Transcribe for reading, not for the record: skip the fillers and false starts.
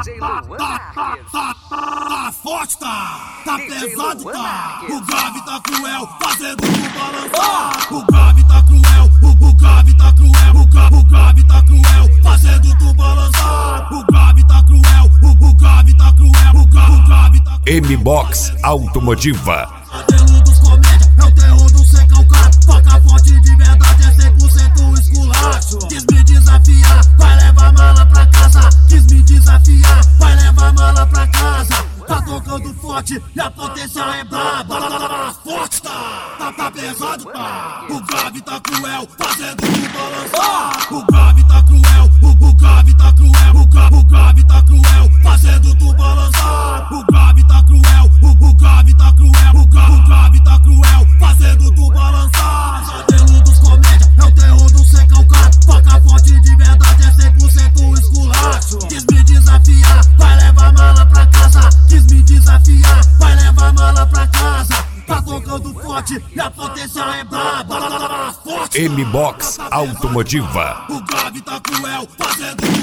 Tá forte, tá pesado, tá. O grave tá cruel, fazendo tu balançar. O grave tá cruel, o grave tá cruel, o grave tá cruel, fazendo tu balançar. O grave tá cruel, o grave tá cruel, o grave tá cruel. M-Box Automotiva. Modelo dos comédia, é o terror do secão caro. Foca forte de verdade, é 100% esculacho. Quis me desafiar, vai levar mala pra casa. Quis me desafiar, vai levar mala pra casa. Tá tocando forte e a potência é braba. Forte tá pesado, tá. O grave tá cruel, fazendo tu balançar. O grave tá cruel, o grave tá cruel, o grave tá cruel, fazendo tu balançar. O grave tá cruel, o grave tá cruel, o grave tá cruel, fazendo tu balançar. Modelo dos comédia, é o terror do secão caro. Foca forte de verdade, é 100% esculacho. Quis me desafiar, vai levar mala pra casa. Quis me desafiar, vai levar mala pra casa. Tá tocando forte e a potência é braba. Forte M-Box Automotiva. o grave tá cruel, fazendo